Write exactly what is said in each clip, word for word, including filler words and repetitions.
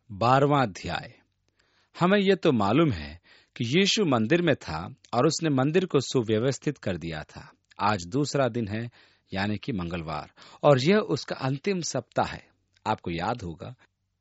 बारहवां अध्याय। हमें यह तो मालूम है कि यीशु मंदिर में था और उसने मंदिर को सुव्यवस्थित कर दिया था। आज दूसरा दिन है, यानी कि मंगलवार, और यह उसका अंतिम सप्ताह है। आपको याद होगा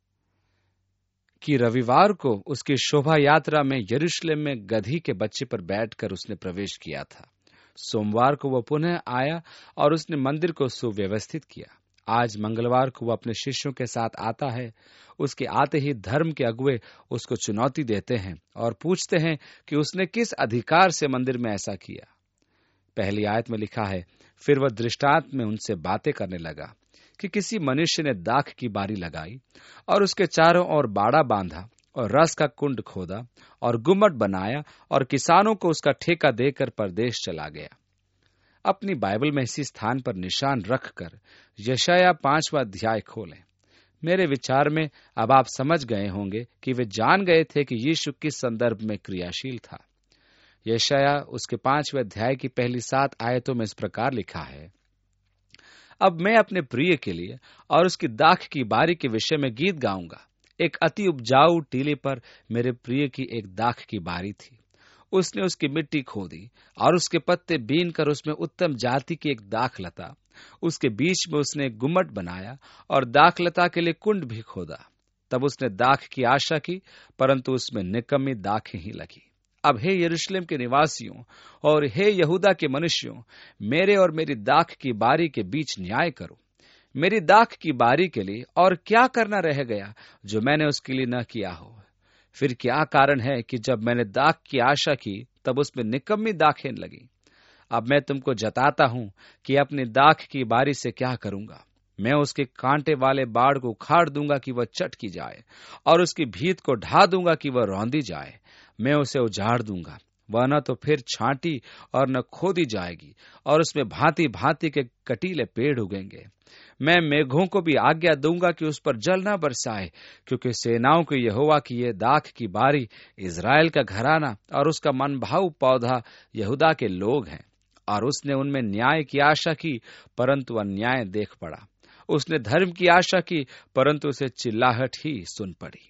कि रविवार को उसकी शोभा यात्रा में यरूशलेम में गधी के बच्चे पर बैठकर उसने प्रवेश किया था। सोमवार को वह पुनः आया और उसने मंदिर को सुव्यवस्थित किया। आज मंगलवार को वह अपने शिष्यों के साथ आता है। उसके आते ही धर्म के अगुवे उसको चुनौती देते हैं और पूछते हैं कि उसने किस अधिकार से मंदिर में ऐसा किया। पहली आयत में लिखा है, फिर वह दृष्टांत में उनसे बातें करने लगा कि किसी मनुष्य ने दाख की बारी लगाई और उसके चारों ओर बाड़ा बांधा और रस का कुंड खोदा और गुम्मट बनाया और किसानों को उसका ठेका देकर परदेश चला गया। अपनी बाइबल में इसी स्थान पर निशान रखकर यशायाह पांचवा अध्याय खोलें। मेरे विचार में अब आप समझ गए होंगे कि वे जान गए थे कि यीशु किस संदर्भ में क्रियाशील था। यशायाह उसके पांचवें अध्याय की पहली सात आयतों में इस प्रकार लिखा है, अब मैं अपने प्रिय के लिए और उसकी दाख की बारी के विषय में गीत गाऊंगा। एक अति उपजाऊ टीले पर मेरे प्रिय की एक दाख की बारी थी। उसने उसकी मिट्टी खोदी और उसके पत्ते बीन कर उसमें उत्तम जाति की एक दाख लता, उसके बीच में उसने एक गुम्मट बनाया और दाख लता के लिए कुंड भी खोदा। तब उसने दाख की आशा की, परंतु उसमें निकम्मी दाखें ही लगी। अब हे यरूशलेम के निवासियों और हे यहूदा के मनुष्यों, मेरे और मेरी दाख की बारी के बीच न्याय करो। मेरी दाख की बारी के लिए और क्या करना रह गया जो मैंने उसके लिए न किया हो? फिर क्या कारण है कि जब मैंने दाख की आशा की तब उसमें निकम्मी दाखें लगी? अब मैं तुमको जताता हूं कि अपनी दाख की बारी से क्या करूंगा। मैं उसके कांटे वाले बाड़ को उखाड़ दूंगा कि वह चटकी जाए और उसकी भीत को ढा दूंगा कि वह रौंदी जाए। मैं उसे उजाड़ दूंगा, वह न तो फिर छांटी और न खोदी जाएगी और उसमें भांति भांति के कटीले पेड़ उगेंगे। मैं मेघों को भी आज्ञा दूंगा कि उस पर जल न बरसाए, क्योंकि सेनाओं के यहोवा की यह दाख की बारी इज़राइल का घराना और उसका मनभाऊ पौधा यहूदा के लोग हैं। और उसने उनमें न्याय की आशा की, परंतु अन्याय देख पड़ा। उसने धर्म की आशा की, परंतु उसे चिल्लाहट ही सुन पड़ी।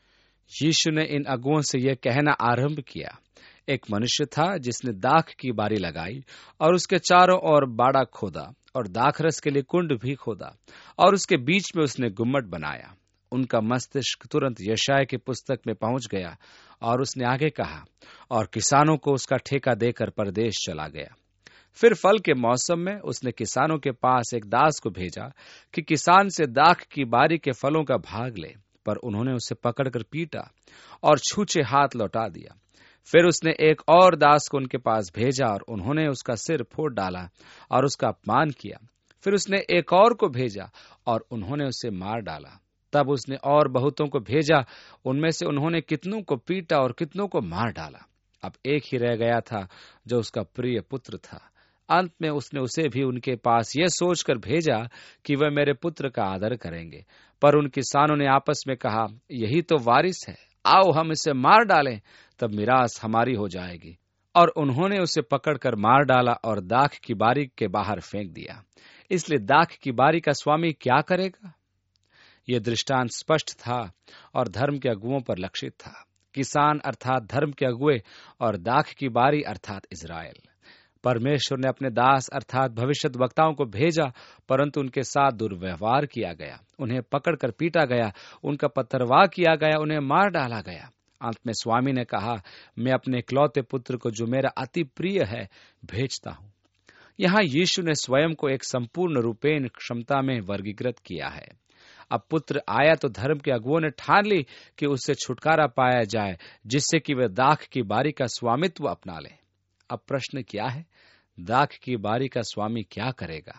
यीशु ने इन अगुओं से यह कहना आरंभ किया, एक मनुष्य था जिसने दाख की बारी लगाई और उसके चारों ओर बाड़ा खोदा और दाखरस के लिए कुंड भी खोदा और उसके बीच में उसने गुम्मट बनाया। उनका मस्तिष्क तुरंत यशायाह की पुस्तक में पहुंच गया और उसने आगे कहा, और किसानों को उसका ठेका देकर परदेश चला गया। फिर फल के मौसम में उसने किसानों के पास एक दास को भेजा कि किसान से दाख की बारी के फलों का भाग ले, पर उन्होंने उसे पकड़कर पीटा और छूछे हाथ लौटा दिया। फिर उसने एक और दास को उनके पास भेजा और उन्होंने उसका सिर फोड़ डाला और उसका अपमान किया। फिर उसने एक और को भेजा और उन्होंने उसे मार डाला। तब उसने और बहुतों को भेजा, उनमें से उन्होंने कितनों को पीटा और कितनों को मार डाला। अब एक ही रह गया था जो उसका प्रिय पुत्र था। अंत में उसने उसे भी उनके पास यह सोचकर भेजा कि वह मेरे पुत्र का आदर करेंगे। पर उन किसानों ने आपस में कहा, यही तो वारिस है, आओ हम इसे मार डालें, तब मिरास हमारी हो जाएगी। और उन्होंने उसे पकड़कर मार डाला और दाख की बारी के बाहर फेंक दिया। इसलिए दाख की बारी का स्वामी क्या करेगा? यह दृष्टांत स्पष्ट था और धर्म के अगुओं पर लक्षित था। किसान अर्थात धर्म के अगुए और दाख की बारी अर्थात इज़राइल। परमेश्वर ने अपने दास अर्थात भविष्यद् वक्ताओं को भेजा, परंतु उनके साथ दुर्व्यवहार किया गया। उन्हें पकड़कर पीटा गया, उनका पत्थरवाह किया गया, उन्हें मार डाला गया। अंत में स्वामी ने कहा, मैं अपने इकलौते पुत्र को जो मेरा अति प्रिय है भेजता हूं। यहां यीशु ने स्वयं को एक संपूर्ण रूपेण क्षमता में वर्गीकृत किया है। अब पुत्र आया तो धर्म के अगुओं ने ठान ली कि उससे छुटकारा पाया जाए, जिससे कि वे दाख की बारी का स्वामित्व अपना लें। अब प्रश्न क्या है? दाख की बारी का स्वामी क्या करेगा?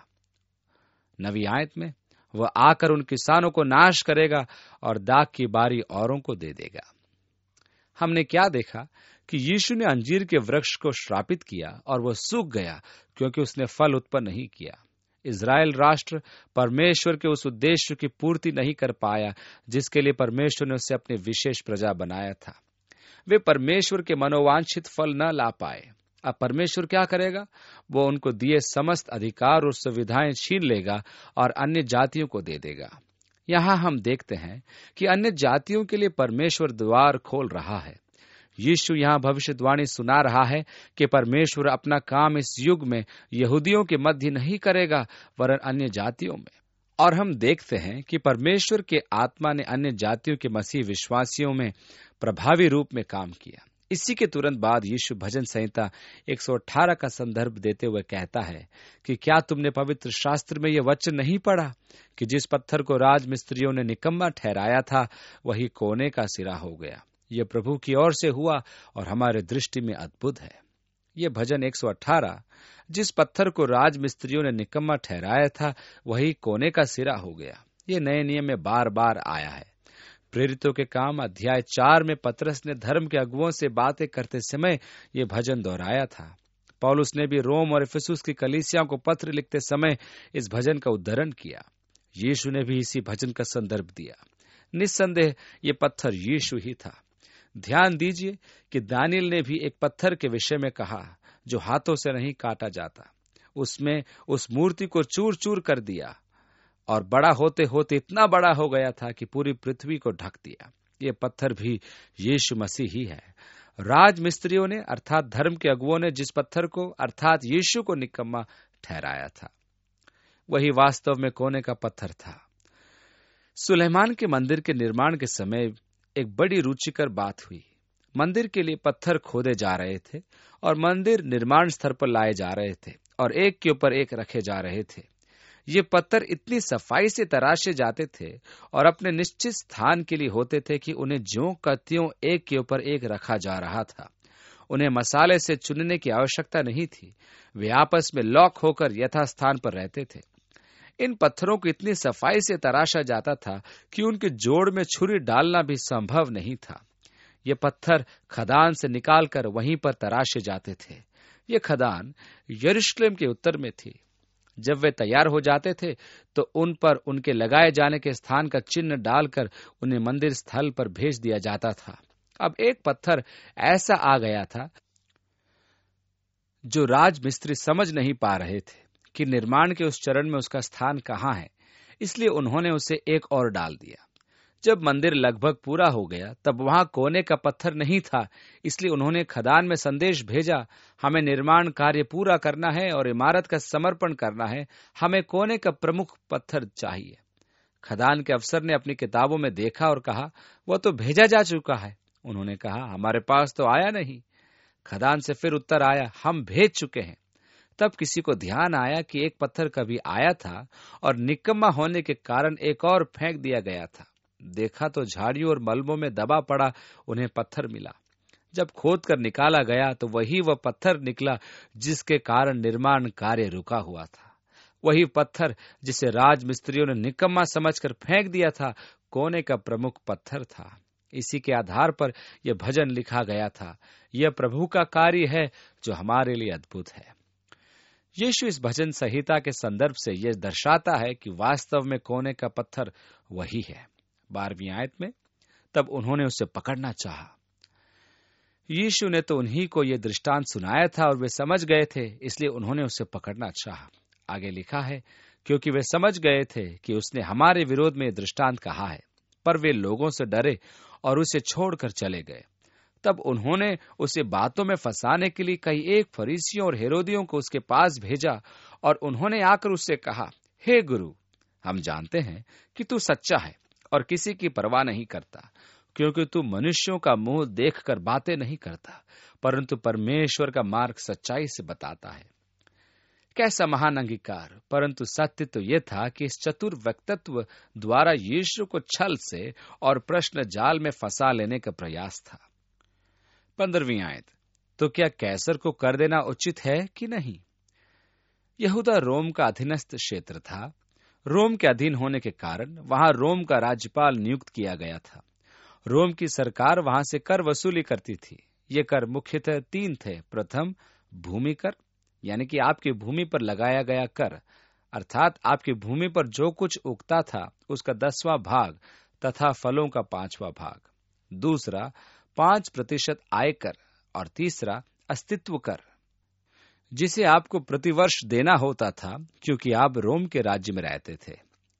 नवी आयत में वह आकर उन किसानों को नाश करेगा और दाख की बारी औरों को दे देगा। हमने क्या देखा कि यीशु ने अंजीर के वृक्ष को श्रापित किया और वह सूख गया क्योंकि उसने फल उत्पन्न नहीं किया। इज़राइल राष्ट्र परमेश्वर के उस उद्देश्य की पूर्ति नहीं कर पाया जिसके लिए परमेश्वर ने उसे अपनी विशेष प्रजा बनाया था। वे परमेश्वर के मनोवांछित फल न ला पाए। अब परमेश्वर क्या करेगा? वो उनको दिए समस्त अधिकार और सुविधाएं छीन लेगा और अन्य जातियों को दे देगा। यहाँ हम देखते हैं कि अन्य जातियों के लिए परमेश्वर द्वार खोल रहा है। यीशु यहाँ भविष्यवाणी सुना रहा है कि परमेश्वर अपना काम इस युग में यहूदियों के मध्य नहीं करेगा, वरन अन्य जातियों में। और हम देखते हैं कि परमेश्वर के आत्मा ने अन्य जातियों के मसीह विश्वासियों में प्रभावी रूप में काम किया। इसी के तुरंत बाद यीशु भजन संहिता एक सौ अठारह का संदर्भ देते हुए कहता है कि क्या तुमने पवित्र शास्त्र में यह वचन नहीं पढ़ा कि जिस पत्थर को राजमिस्त्रियों ने निकम्मा ठहराया था, वही कोने का सिरा हो गया। यह प्रभु की ओर से हुआ और हमारे दृष्टि में अद्भुत है। यह भजन एक सौ अठारह, जिस पत्थर को राजमिस्त्रियों ने निकम्मा ठहराया था, वही कोने का सिरा हो गया, ये नए नियम में बार बार आया है। प्रेरितों के काम अध्याय चार में पतरस ने धर्म के अगुओं से बातें करते समय ये भजन दोहराया था। पौलुस ने भी रोम और इफिसुस की कलीसियाओं को पत्र लिखते समय इस भजन का उद्धरण किया। यीशु ने भी इसी भजन का संदर्भ दिया। निस्संदेह ये पत्थर यीशु ही था। ध्यान दीजिए कि दानियल ने भी एक पत्थर के विषय में कहा जो हाथों से नहीं काटा जाता। उसमें उस मूर्ति को चूर चूर कर दिया और बड़ा होते होते इतना बड़ा हो गया था कि पूरी पृथ्वी को ढक दिया। ये पत्थर भी यीशु मसीह ही है। राजमिस्त्रियों ने अर्थात धर्म के अगुओं ने जिस पत्थर को अर्थात यीशु को निकम्मा ठहराया था, वही वास्तव में कोने का पत्थर था। सुलेमान के मंदिर के निर्माण के समय एक बड़ी रुचिकर बात हुई। मंदिर के लिए पत्थर खोदे जा रहे थे और मंदिर निर्माण स्थल पर लाए जा रहे थे और एक के ऊपर एक रखे जा रहे थे। ये पत्थर इतनी सफाई से तराशे जाते थे और अपने निश्चित स्थान के लिए होते थे कि उन्हें ज्यों का त्यों एक के ऊपर एक रखा जा रहा था। उन्हें मसाले से चुनने की आवश्यकता नहीं थी। वे आपस में लॉक होकर यथास्थान पर रहते थे। इन पत्थरों को इतनी सफाई से तराशा जाता था कि उनके जोड़ में छुरी डालना भी संभव नहीं था। ये पत्थर खदान से निकालकर वहीं पर तराशे जाते थे। ये खदान यरूशलेम के उत्तर में थी। जब वे तैयार हो जाते थे तो उन पर उनके लगाए जाने के स्थान का चिन्ह डालकर उन्हें मंदिर स्थल पर भेज दिया जाता था। अब एक पत्थर ऐसा आ गया था जो राजमिस्त्री समझ नहीं पा रहे थे कि निर्माण के उस चरण में उसका स्थान कहाँ है, इसलिए उन्होंने उसे एक और डाल दिया। जब मंदिर लगभग पूरा हो गया तब वहां कोने का पत्थर नहीं था, इसलिए उन्होंने खदान में संदेश भेजा, हमें निर्माण कार्य पूरा करना है और इमारत का समर्पण करना है, हमें कोने का प्रमुख पत्थर चाहिए। खदान के अफसर ने अपनी किताबों में देखा और कहा, वह तो भेजा जा चुका है। उन्होंने कहा, हमारे पास तो आया नहीं। खदान से फिर उत्तर आया, हम भेज चुके हैं। तब किसी को ध्यान आया कि एक पत्थर कभी आया था और निकम्मा होने के कारण एक और फेंक दिया गया था। देखा तो झाड़ियों और मलबों में दबा पड़ा उन्हें पत्थर मिला। जब खोद कर निकाला गया तो वही वह पत्थर निकला जिसके कारण निर्माण कार्य रुका हुआ था। वही पत्थर जिसे राजमिस्त्रियों ने निकम्मा समझकर फेंक दिया था, कोने का प्रमुख पत्थर था। इसी के आधार पर यह भजन लिखा गया था, यह प्रभु का कार्य है जो हमारे लिए अद्भुत है। यीशु इस भजन संहिता के संदर्भ से यह दर्शाता है कि वास्तव में कोने का पत्थर वही है। बारहवीं आयत में, तब उन्होंने उसे पकड़ना चाहा। यीशु ने तो उन्हीं को यह दृष्टांत सुनाया था और वे समझ गए थे, इसलिए उन्होंने उसे पकड़ना चाहा। आगे लिखा है, क्योंकि वे समझ गए थे कि उसने हमारे विरोध में दृष्टांत कहा है, पर वे लोगों से डरे और उसे छोड़कर चले गए। तब उन्होंने उसे बातों में फंसाने के लिए कई एक फरीसियों और हेरोदियों को उसके पास भेजा और उन्होंने आकर उससे कहा, हे गुरु, हम जानते हैं कि तू सच्चा है और किसी की परवाह नहीं करता, क्योंकि तू मनुष्यों का मुंह देखकर बातें नहीं करता, परंतु परमेश्वर का मार्ग सच्चाई से बताता है। कैसा महान अंगीकार! परंतु सत्य तो यह था कि इस चतुर व्यक्तित्व द्वारा यीशु को छल से और प्रश्न जाल में फंसा लेने का प्रयास था। पंद्रहवीं आयत, तो क्या कैसर को कर देना उचित है कि नहीं? यहूदा रोम का अधीनस्थ क्षेत्र था। रोम के अधीन होने के कारण वहां रोम का राज्यपाल नियुक्त किया गया था। रोम की सरकार वहां से कर वसूली करती थी। ये कर मुख्यतः तीन थे। प्रथम, भूमि कर, यानी कि आपकी भूमि पर लगाया गया कर, अर्थात आपकी भूमि पर जो कुछ उगता था उसका दसवां भाग तथा फलों का पांचवा भाग। दूसरा, पांच प्रतिशत आयकर, और तीसरा अस्तित्व कर, जिसे आपको प्रतिवर्ष देना होता था क्योंकि आप रोम के राज्य में रहते थे।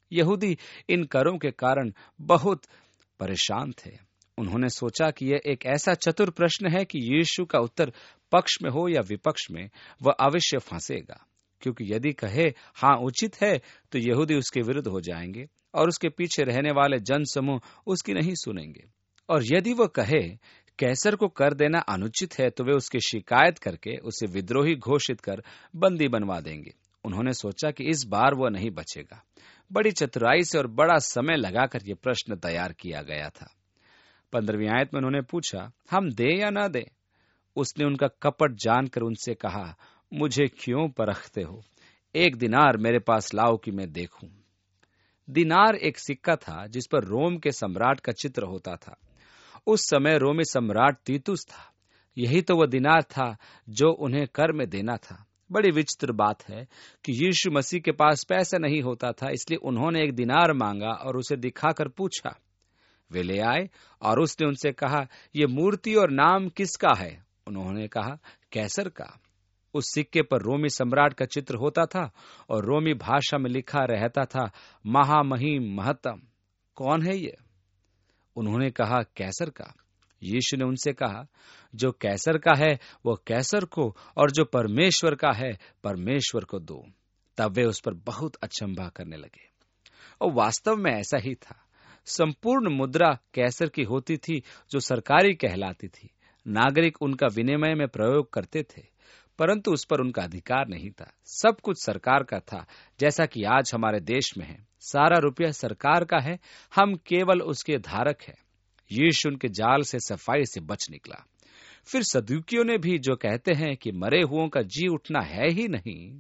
यहूदी इन करों के कारण बहुत परेशान थे। उन्होंने सोचा कि यह एक ऐसा चतुर प्रश्न है कि यीशु का उत्तर पक्ष में हो या विपक्ष में, वह अवश्य फंसेगा, क्योंकि यदि कहे हाँ उचित है तो यहूदी उसके विरुद्ध हो जाएंगे और उसके पीछे रहने वाले जन समूह उसकी नहीं सुनेंगे। और यदि वह कहे कैसर को कर देना अनुचित है तो वे उसकी शिकायत करके उसे विद्रोही घोषित कर बंदी बनवा देंगे। उन्होंने सोचा कि इस बार वह नहीं बचेगा। बड़ी चतुराई से और बड़ा समय लगाकर यह प्रश्न तैयार किया गया था। पंद्रहवीं आयत में उन्होंने पूछा, हम दे या ना दे? उसने उनका कपट जानकर उनसे कहा, मुझे क्यों परखते हो? एक दिनार मेरे पास लाओ कि मैं देखूं। दिनार एक सिक्का था जिस पर रोम के सम्राट का चित्र होता था। उस समय रोमी सम्राट तीतुस था। यही तो वह दिनार था जो उन्हें कर में देना था। बड़ी विचित्र बात है कि यीशु मसीह के पास पैसा नहीं होता था, इसलिए उन्होंने एक दिनार मांगा और उसे दिखाकर पूछा। वे ले आए और उसने उनसे कहा, यह मूर्ति और नाम किसका है? उन्होंने कहा, कैसर का। उस सिक्के पर रोमी सम्राट का चित्र होता था और रोमी भाषा में लिखा रहता था, महामहिम महत्तम। कौन है ये? उन्होंने कहा, कैसर का। यीशु ने उनसे कहा, जो कैसर का है वो कैसर को, और जो परमेश्वर का है परमेश्वर को दो। तब वे उस पर बहुत अचंभा करने लगे। और वास्तव में ऐसा ही था। संपूर्ण मुद्रा कैसर की होती थी, जो सरकारी कहलाती थी। नागरिक उनका विनिमय में प्रयोग करते थे, परंतु उस पर उनका अधिकार नहीं था। सब कुछ सरकार का था, जैसा कि आज हमारे देश में है। सारा रुपया सरकार का है, हम केवल उसके धारक हैं। यीशु उनके जाल से सफाई से बच निकला। फिर सदूकियों ने भी, जो कहते हैं कि मरे हुओं का जी उठना है ही नहीं,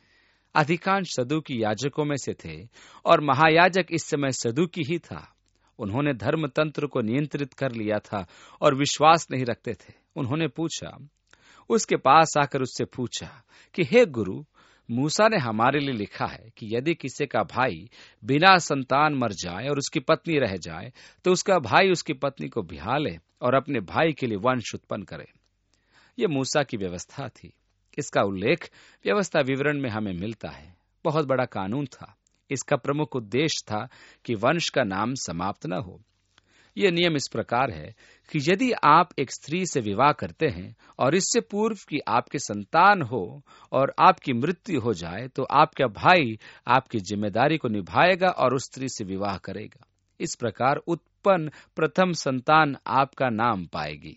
अधिकांश सदूकी याजकों में से थे और महायाजक इस समय सदूकी ही था। उन्होंने धर्म तंत्र को नियंत्रित कर लिया था और विश्वास नहीं रखते थे। उन्होंने पूछा, उसके पास आकर उससे पूछा कि हे गुरु, मूसा ने हमारे लिए लिखा है कि यदि किसी का भाई बिना संतान मर जाए और उसकी पत्नी रह जाए तो उसका भाई उसकी पत्नी को ब्याह ले और अपने भाई के लिए वंश उत्पन्न करे। यह मूसा की व्यवस्था थी। इसका उल्लेख व्यवस्था विवरण में हमें मिलता है। बहुत बड़ा कानून था। इसका प्रमुख उद्देश्य था कि वंश का नाम समाप्त न हो। यह नियम इस प्रकार है कि यदि आप एक स्त्री से विवाह करते हैं और इससे पूर्व कि आपके संतान हो और आपकी मृत्यु हो जाए तो आपका भाई आपकी जिम्मेदारी को निभाएगा और उस स्त्री से विवाह करेगा। इस प्रकार उत्पन्न प्रथम संतान आपका नाम पाएगी।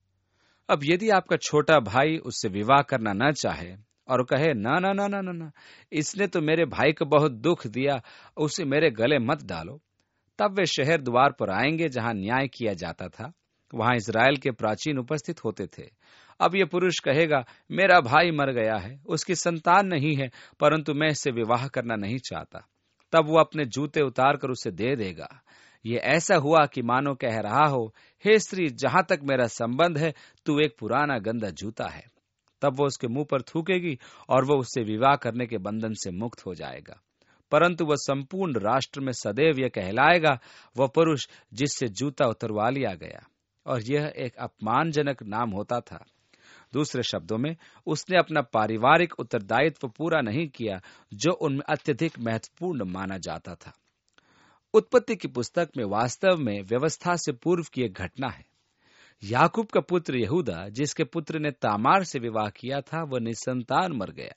अब यदि आपका छोटा भाई उससे विवाह करना न चाहे और कहे, ना ना ना ना ना ना, इसने तो मेरे भाई को बहुत दुख दिया, उसे मेरे गले मत डालो, तब वे शहर द्वार पर आएंगे जहां न्याय किया जाता था। वहां इजराइल के प्राचीन उपस्थित होते थे। अब यह पुरुष कहेगा, मेरा भाई मर गया है, उसकी संतान नहीं है, परंतु मैं इससे विवाह करना नहीं चाहता। तब वो अपने जूते उतार कर उसे दे देगा। ये ऐसा हुआ कि मानो कह रहा हो, हे स्त्री, जहां तक मेरा संबंध है तू एक पुराना गंदा जूता है। तब वो उसके मुंह पर थूकेगी और वो उससे विवाह करने के बंधन से मुक्त हो जाएगा। परंतु वह संपूर्ण राष्ट्र में सदैव यह कहलाएगा, वह पुरुष जिससे जूता उतरवा लिया गया। और यह एक अपमानजनक नाम होता था। दूसरे शब्दों में, उसने अपना पारिवारिक उत्तरदायित्व पूरा नहीं किया जो उनमें अत्यधिक महत्वपूर्ण माना जाता था। उत्पत्ति की पुस्तक में वास्तव में व्यवस्था से पूर्व की एक घटना है। याकूब का पुत्र यहूदा, जिसके पुत्र ने तामार से विवाह किया था, वह निसंतान मर गया।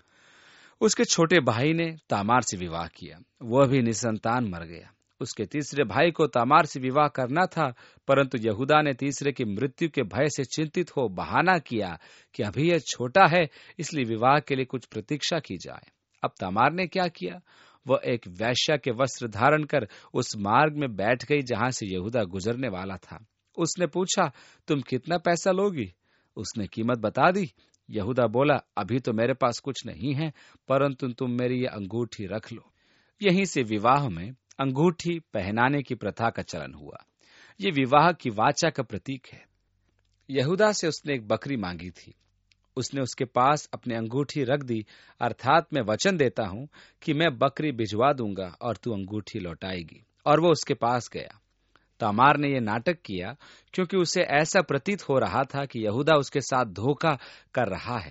उसके छोटे भाई ने तामार से विवाह किया, वह भी निसंतान मर गया। उसके तीसरे भाई को तामार से विवाह करना था, परंतु यहूदा ने तीसरे की मृत्यु के भय से चिंतित हो बहाना किया कि अभी यह छोटा है, इसलिए विवाह के लिए कुछ प्रतीक्षा की जाए। अब तामार ने क्या किया? वह एक वैश्या के वस्त्र धारण कर उस मार्ग में बैठ गई जहां से यहूदा गुजरने वाला था। उसने पूछा, तुम कितना पैसा लोगी? उसने कीमत बता दी। यहूदा बोला, अभी तो मेरे पास कुछ नहीं है, परंतु तुम मेरी ये अंगूठी रख लो। यहीं से विवाह में अंगूठी पहनाने की प्रथा का चलन हुआ। ये विवाह की वाचा का प्रतीक है। यहूदा से उसने एक बकरी मांगी थी। उसने उसके पास अपनी अंगूठी रख दी, अर्थात मैं वचन देता हूं कि मैं बकरी भिजवा दूंगा और तू अंगूठी लौटाएगी। और वो उसके पास गया। तामार ने यह नाटक किया क्योंकि उसे ऐसा प्रतीत हो रहा था कि यहूदा उसके साथ धोखा कर रहा है।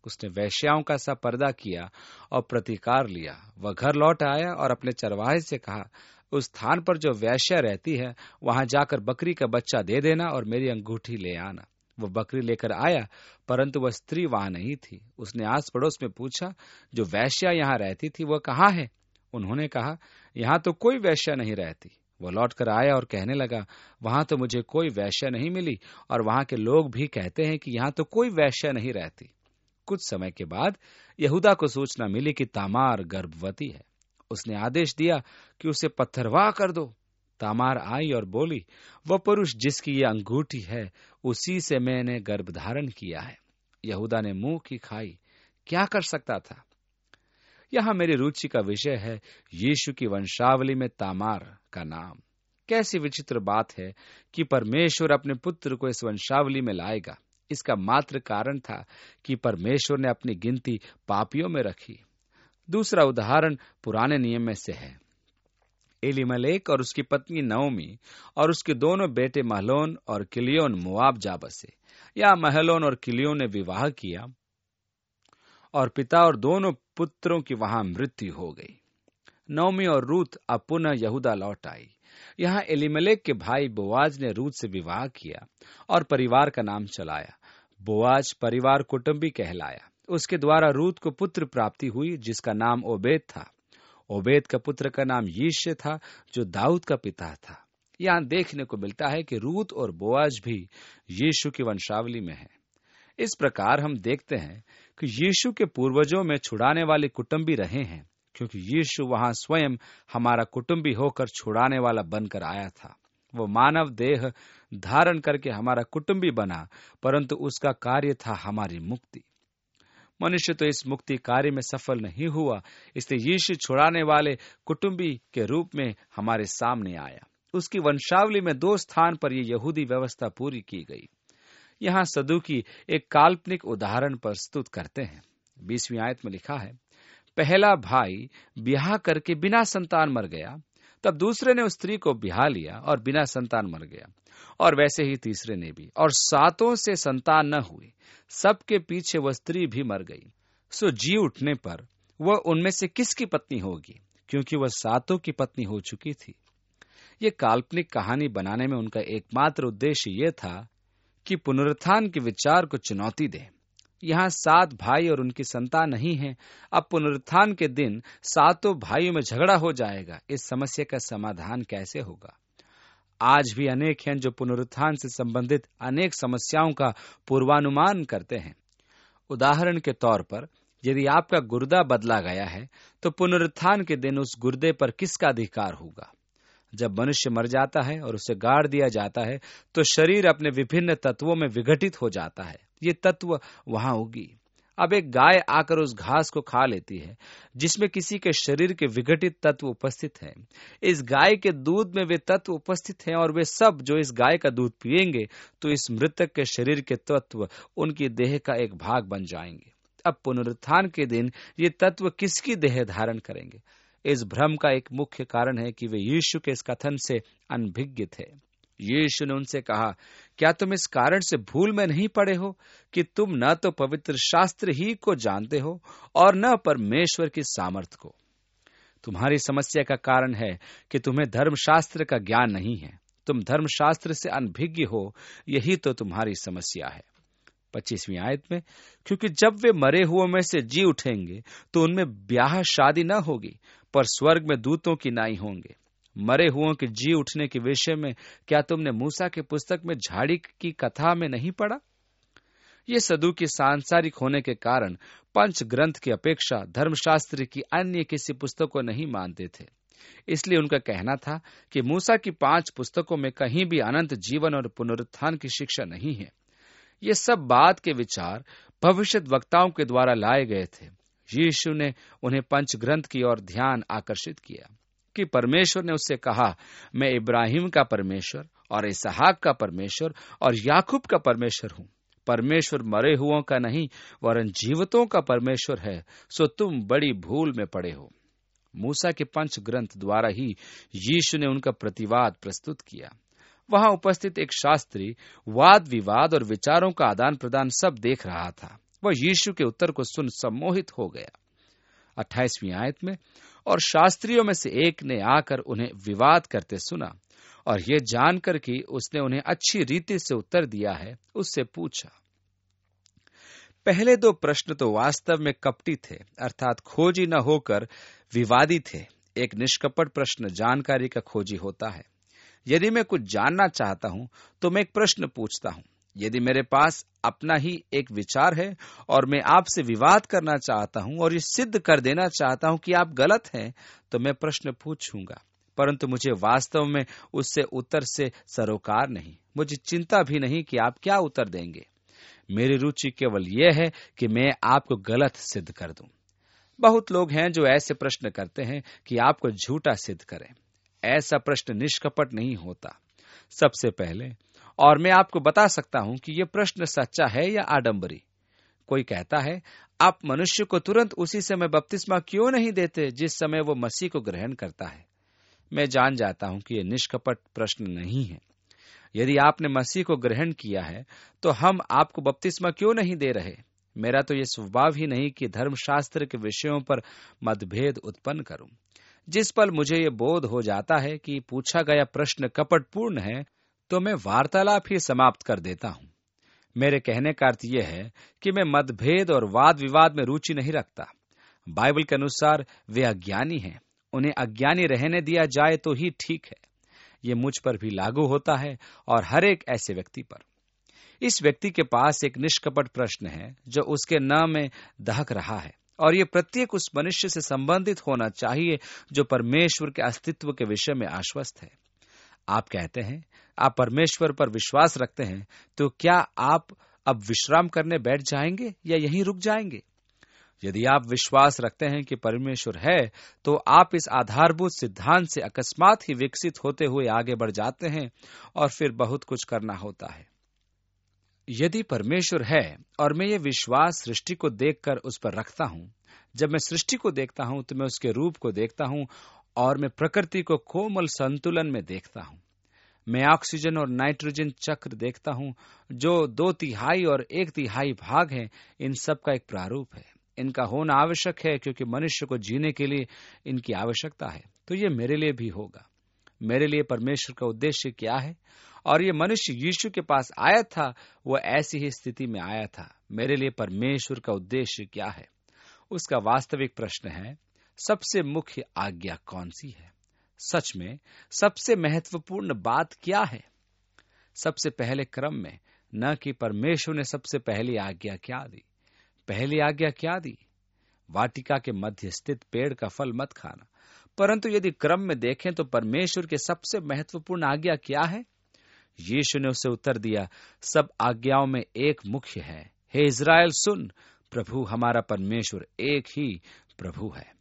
उसने वेश्याओं का सा पर्दा किया और प्रतिकार लिया। वह घर लौट आया और अपने चरवाहे से कहा, उस स्थान पर जो वेश्या रहती है वहां जाकर बकरी का बच्चा दे देना और मेरी अंगूठी ले आना। वह बकरी लेकर आया, परंतु वह स्त्री वहां नहीं थी। उसने आस पड़ोस में पूछा, जो वेश्या यहाँ रहती थी वह कहाँ है? उन्होंने कहा, यहाँ तो कोई वेश्या नहीं रहती। वह लौट कर आया और कहने लगा, वहां तो मुझे कोई वेश्या नहीं मिली और वहां के लोग भी कहते हैं कि यहाँ तो कोई वेश्या नहीं रहती। कुछ समय के बाद यहूदा को सूचना मिली कि तामार गर्भवती है। उसने आदेश दिया कि उसे पत्थरवाह कर दो। तामार आई और बोली, वह पुरुष जिसकी ये अंगूठी है उसी से मैंने गर्भधारण किया है। यहूदा ने मुंह की खाई, क्या कर सकता था? यहां मेरी रुचि का विषय है यीशु की वंशावली में तामार का नाम। कैसी विचित्र बात है कि परमेश्वर अपने पुत्र को इस वंशावली में लाएगा। इसका मात्र कारण था कि परमेश्वर ने अपनी गिनती पापियों में रखी। दूसरा उदाहरण पुराने नियम में से है। एलीमलेक और उसकी पत्नी नओमी और उसके दोनों बेटे महलोन और किलियोन मोआब जा बसे। या महलोन और किलियोन ने विवाह किया और पिता और दोनों पुत्रों की वहां मृत्यु हो गई। नओमी और रूत अब पुनः यहूदा लौट आई। यहाँ एलीमलेक के भाई बोआज ने रूत से विवाह किया और परिवार का नाम चलाया। बोआज परिवार कुटुंबी कहलाया। उसके द्वारा रूत को पुत्र प्राप्ति हुई जिसका नाम ओबेद था। ओबेद का पुत्र का नाम यिशै था जो दाऊद का पिता था। यहाँ देखने को मिलता है कि रूत और बोआज भी यीशु की वंशावली में है। इस प्रकार हम देखते हैं कि यीशु के पूर्वजों में छुड़ाने वाले कुटुंबी रहे हैं, क्योंकि यीशु वहां स्वयं हमारा कुटुंबी होकर छुड़ाने वाला बनकर आया था। वो मानव देह धारण करके हमारा कुटुंबी बना, परंतु उसका कार्य था हमारी मुक्ति। मनुष्य तो इस मुक्ति कार्य में सफल नहीं हुआ, इसलिए यीशु छुड़ाने वाले कुटुंबी के रूप में हमारे सामने आया। उसकी वंशावली में दो स्थान पर यह यहूदी व्यवस्था पूरी की गई। यहाँ सदूकी एक काल्पनिक उदाहरण प्रस्तुत करते हैं। बीसवीं आयत में लिखा है, पहला भाई ब्याह करके बिना संतान मर गया, तब दूसरे ने उस स्त्री को ब्याह लिया और बिना संतान मर गया, और वैसे ही तीसरे ने भी, और सातों से संतान न हुई। सबके पीछे वह स्त्री भी मर गई। सो जी उठने पर वह उनमें से किसकी पत्नी होगी, क्योंकि वह सातों की पत्नी हो चुकी थी। ये काल्पनिक कहानी बनाने में उनका एकमात्र उद्देश्य यह था कि पुनरुत्थान के विचार को चुनौती दे। यहाँ सात भाई और उनकी संतान नहीं है। अब पुनरुत्थान के दिन सातों भाइयों में झगड़ा हो जाएगा। इस समस्या का समाधान कैसे होगा? आज भी अनेक हैं जो पुनरुत्थान से संबंधित अनेक समस्याओं का पूर्वानुमान करते हैं। उदाहरण के तौर पर, यदि आपका गुर्दा बदला गया है तो पुनरुत्थान के दिन उस गुर्दे पर किसका अधिकार होगा? जब मनुष्य मर जाता है और उसे गाड़ दिया जाता है तो शरीर अपने विभिन्न तत्वों में विघटित हो जाता है। ये तत्व वहां होगी। अब एक गाय आकर उस घास को खा लेती है जिसमें किसी के शरीर के विघटित तत्व उपस्थित हैं। इस गाय के दूध में वे तत्व उपस्थित हैं और वे सब जो इस गाय का दूध पिएंगे तो इस मृतक के शरीर के तत्व उनकी देह का एक भाग बन जाएंगे। अब पुनरुत्थान के दिन ये तत्व किसकी देह धारण करेंगे? इस भ्रम का एक मुख्य कारण है कि वे यीशु के इस कथन से अनभिज्ञ थे। यीशु ने उनसे कहा, क्या तुम इस कारण से भूल में नहीं पड़े हो कि तुम न तो पवित्र शास्त्र ही को जानते हो और न परमेश्वर की सामर्थ को? तुम्हारी समस्या का कारण है कि तुम्हें धर्मशास्त्र का ज्ञान नहीं है। तुम धर्मशास्त्र से अनभिज्ञ हो, यही तो तुम्हारी समस्या है। पच्चीसवीं आयत में, क्योंकि जब वे मरे हुओं में से जी उठेंगे तो उनमें ब्याह शादी न होगी, पर स्वर्ग में दूतों की नाई होंगे। मरे हुओं के जी उठने के विषय में क्या तुमने मूसा के पुस्तक में झाड़ी की कथा में नहीं पढ़ा? ये सदूकी सांसारिक होने के कारण पंच ग्रंथ की अपेक्षा धर्मशास्त्र की अन्य किसी पुस्तक को नहीं मानते थे। इसलिए उनका कहना था कि मूसा की पांच पुस्तकों में कहीं भी अनंत जीवन और पुनरुत्थान की शिक्षा नहीं है। ये सब बात के विचार भविष्य वक्ताओं के द्वारा लाए गए थे। यीशु ने उन्हें पंच ग्रंथ की ओर ध्यान आकर्षित किया कि परमेश्वर ने उससे कहा, मैं इब्राहिम का परमेश्वर और इसहाक का परमेश्वर और याकूब का परमेश्वर हूं। परमेश्वर मरे हुओं का नहीं वरन जीवितों का परमेश्वर है। सो तुम बड़ी भूल में पड़े हो। मूसा के पंच ग्रंथ द्वारा ही यीशु ने उनका प्रतिवाद प्रस्तुत किया। वहां उपस्थित एक शास्त्री वाद विवाद और विचारों का आदान प्रदान सब देख रहा था। वह यीशु के उत्तर को सुन सम्मोहित हो गया। अट्ठाईसवीं आयत में, और शास्त्रियों में से एक ने आकर उन्हें विवाद करते सुना, और यह जानकर कि उसने उन्हें अच्छी रीति से उत्तर दिया है, उससे पूछा। पहले दो प्रश्न तो वास्तव में कपटी थे, अर्थात खोजी न होकर विवादी थे। एक निष्कपट प्रश्न जानकारी का खोजी होता है। यदि मैं कुछ जानना चाहता हूं तो मैं एक प्रश्न पूछता हूं। यदि मेरे पास अपना ही एक विचार है और मैं आपसे विवाद करना चाहता हूं और ये सिद्ध कर देना चाहता हूं कि आप गलत हैं, तो मैं प्रश्न पूछूंगा, परंतु मुझे वास्तव में उससे उत्तर से सरोकार नहीं। मुझे चिंता भी नहीं कि आप क्या उत्तर देंगे। मेरी रुचि केवल यह है कि मैं आपको गलत सिद्ध कर दूं। बहुत लोग हैं जो ऐसे प्रश्न करते हैं कि आपको झूठा सिद्ध करें। ऐसा प्रश्न निष्कपट नहीं होता। सबसे पहले, और मैं आपको बता सकता हूं कि यह प्रश्न सच्चा है या आडंबरी। कोई कहता है, आप मनुष्य को तुरंत उसी समय बपतिस्मा क्यों नहीं देते जिस समय वो मसीह को ग्रहण करता है। मैं जान जाता हूं कि यह निष्कपट प्रश्न नहीं है। यदि आपने मसीह को ग्रहण किया है तो हम आपको बपतिस्मा क्यों नहीं दे रहे। मेरा तो यह स्वभाव ही नहीं कि धर्मशास्त्र के विषयों पर मतभेद उत्पन्न करूं। जिस पल मुझे यह बोध हो जाता है कि पूछा गया प्रश्न कपटपूर्ण है, तो मैं वार्तालाप ही समाप्त कर देता हूं। मेरे कहने का अर्थ यह है कि मैं मतभेद और वाद विवाद में रुचि नहीं रखता। बाइबल के अनुसार वे अज्ञानी हैं, उन्हें अज्ञानी रहने दिया जाए तो ही ठीक है। ये मुझ पर भी लागू होता है और हर एक ऐसे व्यक्ति पर। इस व्यक्ति के पास एक निष्कपट प्रश्न है जो उसके न में दहक रहा है, और ये प्रत्येक उस मनुष्य से संबंधित होना चाहिए जो परमेश्वर के अस्तित्व के विषय में आश्वस्त है। आप कहते हैं आप परमेश्वर पर विश्वास रखते हैं, तो क्या आप अब विश्राम करने बैठ जाएंगे या यहीं रुक जाएंगे? यदि आप विश्वास रखते हैं कि परमेश्वर है, तो आप इस आधारभूत सिद्धांत से अकस्मात ही विकसित होते हुए आगे बढ़ जाते हैं और फिर बहुत कुछ करना होता है। यदि परमेश्वर है और मैं ये विश्वास सृष्टि को देखकर उस पर रखता हूं, जब मैं सृष्टि को देखता हूं तो मैं उसके रूप को देखता हूं और मैं प्रकृति को कोमल संतुलन में देखता हूं। मैं ऑक्सीजन और नाइट्रोजन चक्र देखता हूं जो दो तिहाई और एक तिहाई भाग हैं। इन सब का एक प्रारूप है। इनका होना आवश्यक है क्योंकि मनुष्य को जीने के लिए इनकी आवश्यकता है। तो ये मेरे लिए भी होगा। मेरे लिए परमेश्वर का उद्देश्य क्या है? और ये मनुष्य यीशु के पास आया था, वह ऐसी ही स्थिति में आया था। मेरे लिए परमेश्वर का उद्देश्य क्या है? उसका वास्तविक प्रश्न है, सबसे मुख्य आज्ञा कौन सी है? सच में सबसे महत्वपूर्ण बात क्या है? सबसे पहले क्रम में न कि परमेश्वर ने सबसे पहली आज्ञा क्या दी। पहली आज्ञा क्या दी? वाटिका के मध्य स्थित पेड़ का फल मत खाना। परंतु यदि क्रम में देखें तो परमेश्वर के सबसे महत्वपूर्ण आज्ञा क्या है? यीशु ने उसे उत्तर दिया, सब आज्ञाओं में एक मुख्य है, हे इज़राइल सुन, प्रभु हमारा परमेश्वर एक ही प्रभु है।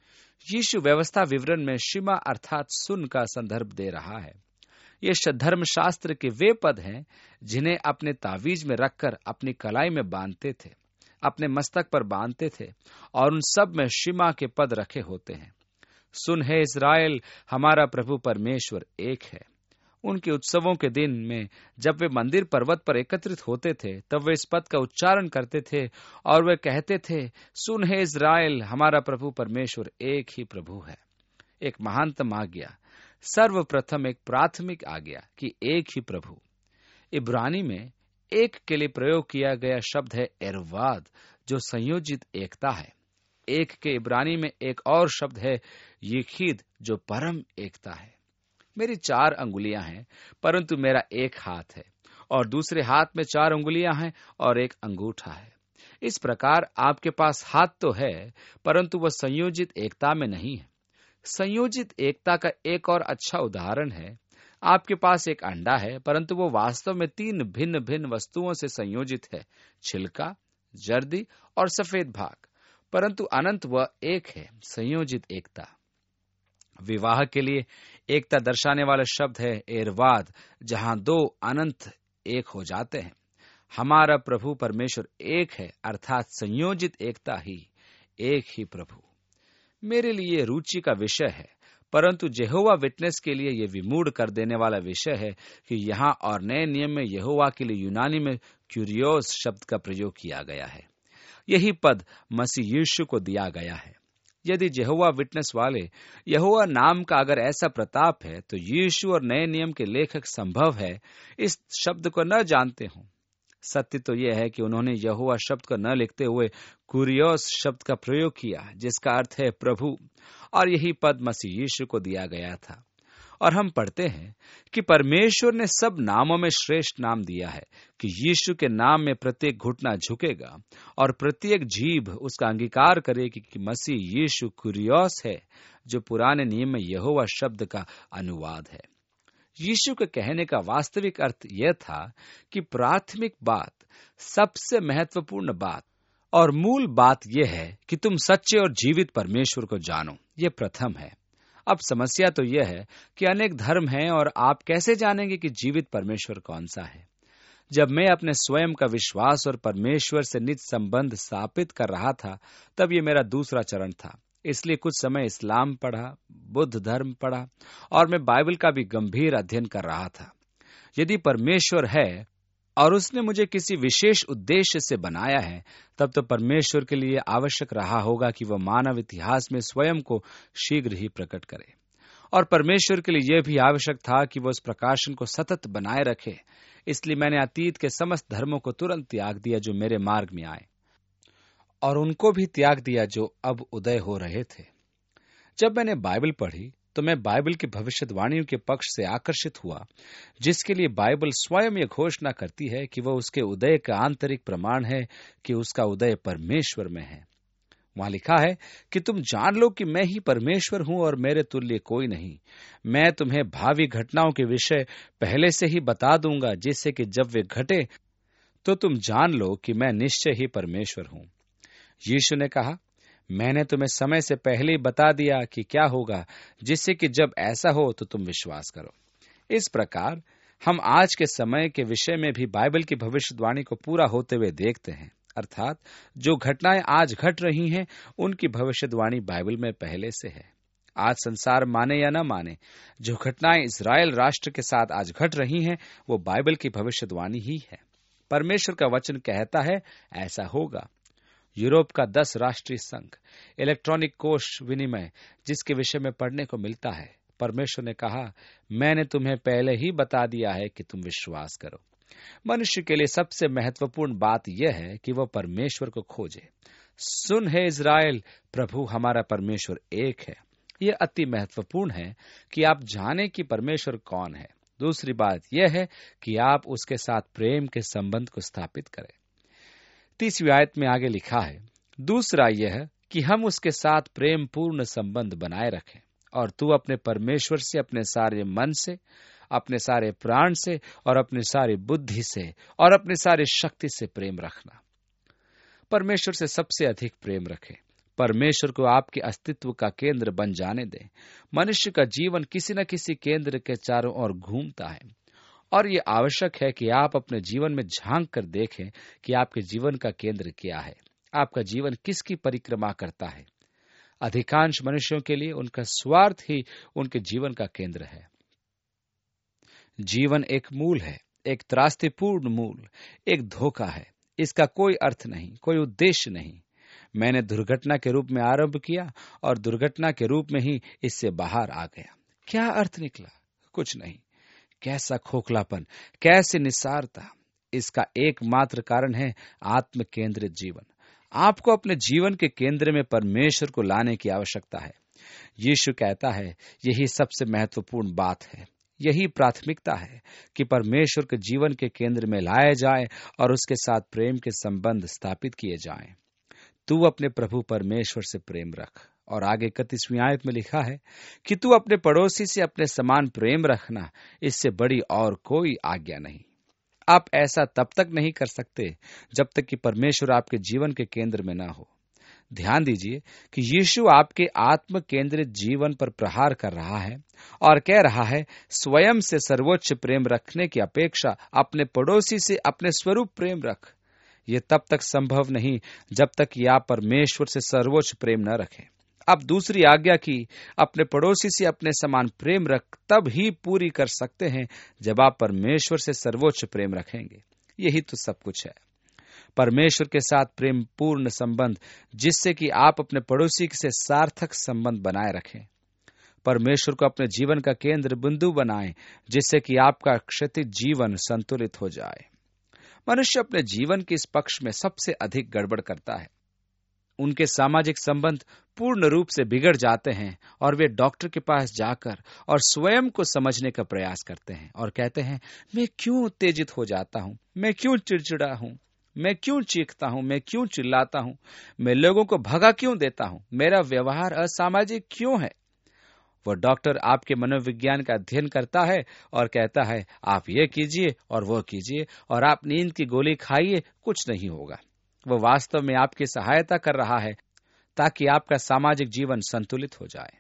यीशु व्यवस्था विवरण में शिमा अर्थात सुन का संदर्भ दे रहा है। ये धर्मशास्त्र के वे पद हैं जिन्हें अपने तावीज में रखकर अपनी कलाई में बांधते थे, अपने मस्तक पर बांधते थे, और उन सब में शिमा के पद रखे होते हैं। सुन हे इज़राइल, हमारा प्रभु परमेश्वर एक है। उनके उत्सवों के दिन में जब वे मंदिर पर्वत पर एकत्रित होते थे, तब वे इस पद का उच्चारण करते थे और वे कहते थे, सुन हे इज़राइल, हमारा प्रभु परमेश्वर एक ही प्रभु है। एक महानतम आज्ञा, सर्वप्रथम एक प्राथमिक आज्ञा कि एक ही प्रभु। इब्रानी में एक के लिए प्रयोग किया गया शब्द है एरवाद, जो संयोजित एकता है। एक के इब्रानी में एक और शब्द है यखीद, जो परम एकता है। मेरी चार अंगुलियां हैं, परंतु मेरा एक हाथ है, और दूसरे हाथ में चार अंगुलियां हैं और एक अंगूठा है। इस प्रकार आपके पास हाथ तो है, परंतु वह संयोजित एकता में नहीं है। संयोजित एकता का एक और अच्छा उदाहरण है, आपके पास एक अंडा है, परंतु वो वास्तव में तीन भिन्न भिन्न वस्तुओं से संयोजित है, छिलका, जर्दी और सफेद भाग, परंतु अनंत वह एक है, संयोजित एकता। विवाह के लिए एकता दर्शाने वाला शब्द है एरवाद, जहां दो अनंत एक हो जाते हैं। हमारा प्रभु परमेश्वर एक है, अर्थात संयोजित एकता ही, एक ही प्रभु। मेरे लिए रुचि का विषय है, परंतु यहोवा विटनेस के लिए यह विमूढ़ कर देने वाला विषय है कि यहाँ और नए नियम में यहोवा के लिए यूनानी में क्यूरियोस शब्द का प्रयोग किया गया है। यही पद मसीह यीशु को दिया गया है। यदि यहोवा विटनेस वाले यहोवा नाम का अगर ऐसा प्रताप है, तो यीशु और नए नियम के लेखक संभव है इस शब्द को न जानते हों। सत्य तो यह है कि उन्होंने यहोवा शब्द को न लिखते हुए कुरियोस शब्द का प्रयोग किया, जिसका अर्थ है प्रभु, और यही पद मसीह यीशु को दिया गया था। और हम पढ़ते हैं कि परमेश्वर ने सब नामों में श्रेष्ठ नाम दिया है कि यीशु के नाम में प्रत्येक घुटना झुकेगा और प्रत्येक जीभ उसका अंगीकार करेगी कि मसीह यीशु कुरियोस है, जो पुराने नियम में यहोवा शब्द का अनुवाद है। यीशु के कहने का वास्तविक अर्थ यह था कि प्राथमिक बात, सबसे महत्वपूर्ण बात और मूल बात यह है कि तुम सच्चे और जीवित परमेश्वर को जानो। यह प्रथम है। अब समस्या तो यह है कि अनेक धर्म हैं, और आप कैसे जानेंगे कि जीवित परमेश्वर कौन सा है? जब मैं अपने स्वयं का विश्वास और परमेश्वर से निज संबंध स्थापित कर रहा था, तब यह मेरा दूसरा चरण था। इसलिए कुछ समय इस्लाम पढ़ा, बुद्ध धर्म पढ़ा, और मैं बाइबल का भी गंभीर अध्ययन कर रहा था। यदि परमेश्वर है और उसने मुझे किसी विशेष उद्देश्य से बनाया है, तब तो परमेश्वर के लिए आवश्यक रहा होगा कि वह मानव इतिहास में स्वयं को शीघ्र ही प्रकट करे। और परमेश्वर के लिए यह भी आवश्यक था कि वह उस प्रकाशन को सतत बनाए रखे। इसलिए मैंने अतीत के समस्त धर्मों को तुरंत त्याग दिया जो मेरे मार्ग में आए, और उनको भी त्याग दिया जो अब उदय हो रहे थे। जब मैंने बाइबल पढ़ी तो मैं बाइबल की भविष्यवाणियों के पक्ष से आकर्षित हुआ, जिसके लिए बाइबल स्वयं यह घोषणा करती है कि वह उसके उदय का आंतरिक प्रमाण है कि उसका उदय परमेश्वर में है। वहां लिखा है कि तुम जान लो कि मैं ही परमेश्वर हूं और मेरे तुल्य कोई नहीं। मैं तुम्हें भावी घटनाओं के विषय पहले से ही बता दूंगा, जिससे कि जब वे घटे तो तुम जान लो कि मैं निश्चय ही परमेश्वर हूं। यीशु ने कहा, मैंने तुम्हें समय से पहले ही बता दिया कि क्या होगा, जिससे कि जब ऐसा हो तो तुम विश्वास करो। इस प्रकार हम आज के समय के विषय में भी बाइबल की भविष्यवाणी को पूरा होते हुए देखते हैं। अर्थात जो घटनाएं आज घट रही हैं, उनकी भविष्यवाणी बाइबल में पहले से है। आज संसार माने या न माने, जो घटनाएं इस्राएल राष्ट्र के साथ आज घट रही हैं, वो बाइबल की भविष्यवाणी ही है। परमेश्वर का वचन कहता है ऐसा होगा। यूरोप का दस राष्ट्रीय संघ, इलेक्ट्रॉनिक कोष विनिमय, जिसके विषय में पढ़ने को मिलता है, परमेश्वर ने कहा, मैंने तुम्हें पहले ही बता दिया है कि तुम विश्वास करो। मनुष्य के लिए सबसे महत्वपूर्ण बात यह है कि वह परमेश्वर को खोजे। सुन है इज़राइल, प्रभु हमारा परमेश्वर एक है। यह अति महत्वपूर्ण है कि आप जाने कि परमेश्वर कौन है। दूसरी बात यह है कि आप उसके साथ प्रेम के संबंध को स्थापित करें। तीसवीं आयत में आगे लिखा है, दूसरा यह कि हम उसके साथ प्रेम पूर्ण संबंध बनाए रखें, और तू अपने परमेश्वर से अपने सारे मन से, अपने सारे प्राण से और अपनी सारी बुद्धि से और अपनी सारी शक्ति से प्रेम रखना। परमेश्वर से सबसे अधिक प्रेम रखें। परमेश्वर को आपके अस्तित्व का केंद्र बन जाने दें। मनुष्य का जीवन किसी न किसी केंद्र के चारों ओर घूमता है, और ये आवश्यक है कि आप अपने जीवन में झांक कर देखें कि आपके जीवन का केंद्र क्या है, आपका जीवन किसकी परिक्रमा करता है। अधिकांश मनुष्यों के लिए उनका स्वार्थ ही उनके जीवन का केंद्र है। जीवन एक मूल है, एक त्रासदीपूर्ण मूल, एक धोखा है। इसका कोई अर्थ नहीं, कोई उद्देश्य नहीं। मैंने दुर्घटना के रूप में आरंभ किया और दुर्घटना के रूप में ही इससे बाहर आ गया। क्या अर्थ निकला? कुछ नहीं। कैसा खोखलापन, कैसी निस्सारता। इसका एकमात्र कारण है आत्म केंद्रित जीवन। आपको अपने जीवन के केंद्र में परमेश्वर को लाने की आवश्यकता है। यीशु कहता है यही सबसे महत्वपूर्ण बात है, यही प्राथमिकता है कि परमेश्वर के जीवन के केंद्र में लाया जाए और उसके साथ प्रेम के संबंध स्थापित किए जाएं। तू अपने प्रभु परमेश्वर से प्रेम रख। और आगे इकतीसवीं आयत में लिखा है कि तू अपने पड़ोसी से अपने समान प्रेम रखना, इससे बड़ी और कोई आज्ञा नहीं। आप ऐसा तब तक नहीं कर सकते जब तक कि परमेश्वर आपके जीवन के केंद्र में ना हो। ध्यान दीजिए कि यीशु आपके आत्म केंद्रित जीवन पर प्रहार कर रहा है और कह रहा है, स्वयं से सर्वोच्च प्रेम रखने की अपेक्षा अपने पड़ोसी से अपने स्वरूप प्रेम रख। यह तब तक संभव नहीं जब तक कि आप परमेश्वर से सर्वोच्च प्रेम न रखें। अब दूसरी आज्ञा की अपने पड़ोसी से अपने समान प्रेम रख तब ही पूरी कर सकते हैं जब आप परमेश्वर से सर्वोच्च प्रेम रखेंगे। यही तो सब कुछ है। परमेश्वर के साथ प्रेम पूर्ण संबंध, जिससे कि आप अपने पड़ोसी से सार्थक संबंध बनाए रखें। परमेश्वर को अपने जीवन का केंद्र बिंदु बनाएं, जिससे कि आपका क्षतिज जीवन संतुलित हो जाए। मनुष्य अपने जीवन के इस पक्ष में सबसे अधिक गड़बड़ करता है। उनके सामाजिक संबंध पूर्ण रूप से बिगड़ जाते हैं और वे डॉक्टर के पास जाकर और स्वयं को समझने का प्रयास करते हैं और कहते हैं, मैं क्यों उत्तेजित हो जाता हूं, मैं क्यों चिड़चिड़ा हूं, मैं क्यों चीखता हूं, मैं क्यों चिल्लाता हूं, मैं लोगों को भगा क्यों देता हूं, मेरा व्यवहार असामाजिक क्यों है। वो डॉक्टर आपके मनोविज्ञान का अध्ययन करता है और कहता है, आप ये कीजिए और वो कीजिए और आप नींद की गोली खाइए, कुछ नहीं होगा। वो वास्तव में आपकी सहायता कर रहा है ताकि आपका सामाजिक जीवन संतुलित हो जाए।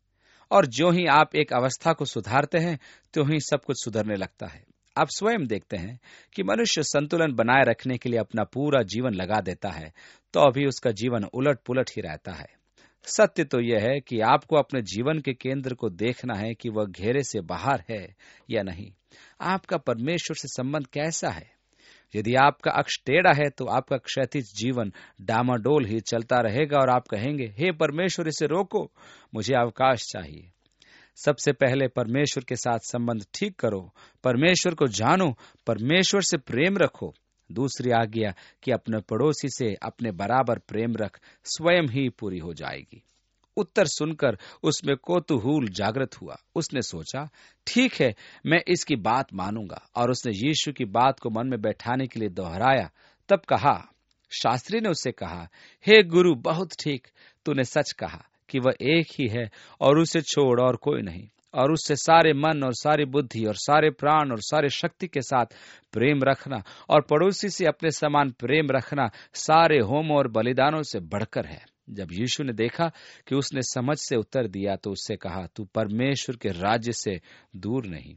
और जो ही आप एक अवस्था को सुधारते हैं, त्यों ही सब कुछ सुधरने लगता है। आप स्वयं देखते हैं कि मनुष्य संतुलन बनाए रखने के लिए अपना पूरा जीवन लगा देता है, तो अभी उसका जीवन उलट पुलट ही रहता है। सत्य तो यह है कि आपको अपने जीवन के केंद्र को देखना है कि वह घेरे से बाहर है या नहीं। आपका परमेश्वर से संबंध कैसा है? यदि आपका अक्ष टेढ़ा है तो आपका क्षैतिज जीवन डामाडोल ही चलता रहेगा और आप कहेंगे, हे परमेश्वर, इसे रोको, मुझे अवकाश चाहिए। सबसे पहले परमेश्वर के साथ संबंध ठीक करो, परमेश्वर को जानो, परमेश्वर से प्रेम रखो। दूसरी आज्ञा कि अपने पड़ोसी से अपने बराबर प्रेम रख, स्वयं ही पूरी हो जाएगी। उत्तर सुनकर उसमें कौतूहल जागृत हुआ। उसने सोचा, ठीक है, मैं इसकी बात मानूंगा। और उसने यीशु की बात को मन में बैठाने के लिए दोहराया। तब कहा, शास्त्री ने उससे कहा, हे गुरु, बहुत ठीक, तूने सच कहा कि वह एक ही है और उसे छोड़ और कोई नहीं, और उससे सारे मन और सारी बुद्धि और सारे प्राण और सारे शक्ति के साथ प्रेम रखना और पड़ोसी से अपने समान प्रेम रखना सारे होम और बलिदानों से बढ़कर है। जब यीशु ने देखा कि उसने समझ से उत्तर दिया तो उससे कहा, तू परमेश्वर के राज्य से दूर नहीं।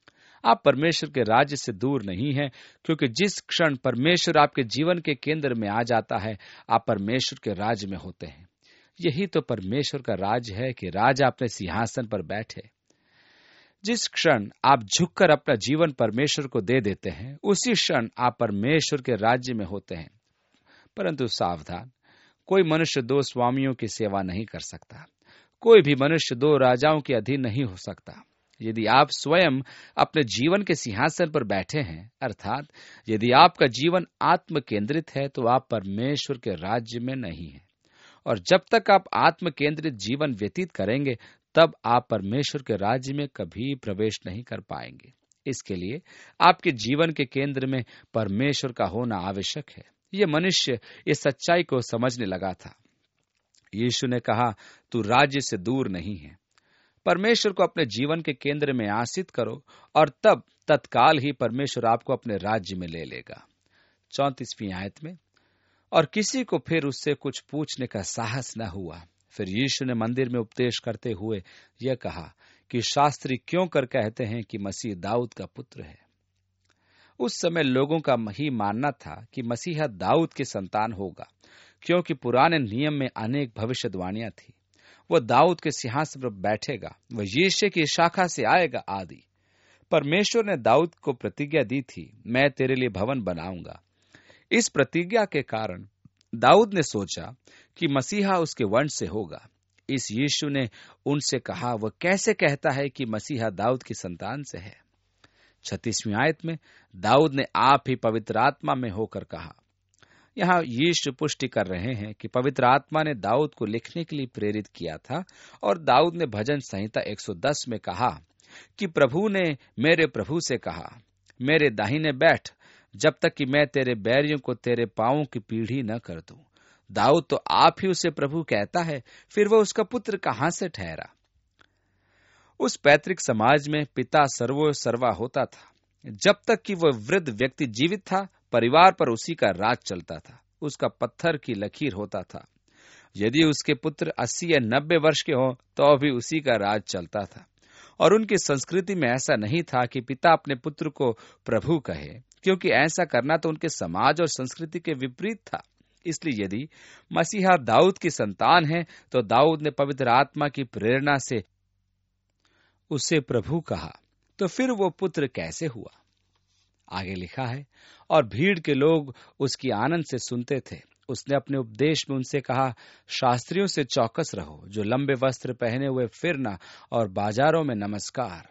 आप परमेश्वर के राज्य से दूर नहीं हैं, क्योंकि जिस क्षण परमेश्वर आपके जीवन के केंद्र में आ जाता है, आप परमेश्वर के राज्य में होते हैं। यही तो परमेश्वर का राज्य है कि राजा अपने सिंहासन पर बैठे। जिस क्षण आप झुककर अपना जीवन परमेश्वर को दे देते हैं, उसी क्षण आप परमेश्वर के राज्य में होते हैं। परंतु सावधान, कोई मनुष्य दो स्वामियों की सेवा नहीं कर सकता। कोई भी मनुष्य दो राजाओं के अधीन नहीं हो सकता। यदि आप स्वयं अपने जीवन के सिंहासन पर बैठे हैं, अर्थात यदि आपका जीवन आत्म केंद्रित है, तो आप परमेश्वर के राज्य में नहीं हैं। और जब तक आप आत्म केंद्रित जीवन व्यतीत करेंगे, तब आप परमेश्वर के राज्य में कभी प्रवेश नहीं कर पाएंगे। इसके लिए आपके जीवन के केंद्र में परमेश्वर का होना आवश्यक है। यह मनुष्य इस सच्चाई को समझने लगा था। यीशु ने कहा, तू राज्य से दूर नहीं है। परमेश्वर को अपने जीवन के केंद्र में आसीत करो और तब तत्काल ही परमेश्वर आपको अपने राज्य में ले लेगा। चौंतीसवीं आयत में, और किसी को फिर उससे कुछ पूछने का साहस न हुआ। फिर यीशु ने मंदिर में उपदेश करते हुए यह कहा कि शास्त्री क्यों कर कहते हैं कि मसीह दाऊद का पुत्र है। उस समय लोगों का ही मानना था कि मसीहा दाऊद के संतान होगा, क्योंकि पुराने नियम में अनेक भविष्यवाणियां थी। वह दाऊद के सिंहासन पर बैठेगा, वह यीशे की शाखा से आएगा आदि। परमेश्वर ने दाऊद को प्रतिज्ञा दी थी, मैं तेरे लिए भवन बनाऊंगा। इस प्रतिज्ञा के कारण दाऊद ने सोचा कि मसीहा उसके वंश से होगा। इस यीशु ने उनसे कहा, वह कैसे कहता है कि मसीहा दाऊद की संतान से है। छत्तीसवीं आयत में दाऊद ने आप ही पवित्र आत्मा में होकर कहा। यहाँ यीशु पुष्टि कर रहे हैं कि पवित्र आत्मा ने दाऊद को लिखने के लिए प्रेरित किया था। और दाऊद ने भजन संहिता एक सौ दस में कहा कि प्रभु ने मेरे प्रभु से कहा, मेरे दाहिने बैठ, जब तक कि मैं तेरे बैरियों को तेरे पांवों की पीढ़ी न कर दूं। दाऊद तो आप ही उसे प्रभु कहता है, फिर वह उसका पुत्र कहां से ठहरा। उस पैतृक समाज में पिता सर्वो सर्वा होता था। जब तक कि वह वृद्ध व्यक्ति जीवित था, परिवार पर उसी का राज चलता था, उसका पत्थर की लकीर होता था। यदि उसके पुत्र अस्सी या नब्बे वर्ष के हों तो भी उसी का राज चलता था। और उनकी संस्कृति में ऐसा नहीं था कि पिता अपने पुत्र को प्रभु कहे, क्योंकि ऐसा करना तो उनके समाज और संस्कृति के विपरीत था। इसलिए यदि मसीहा दाऊद की संतान है, तो दाऊद ने पवित्र आत्मा की प्रेरणा से उसे प्रभु कहा, तो फिर वो पुत्र कैसे हुआ। आगे लिखा है, और भीड़ के लोग उसकी आनंद से सुनते थे। उसने अपने उपदेश में उनसे कहा, शास्त्रियों से चौकस रहो, जो लंबे वस्त्र पहने हुए फिरना और बाजारों में नमस्कार।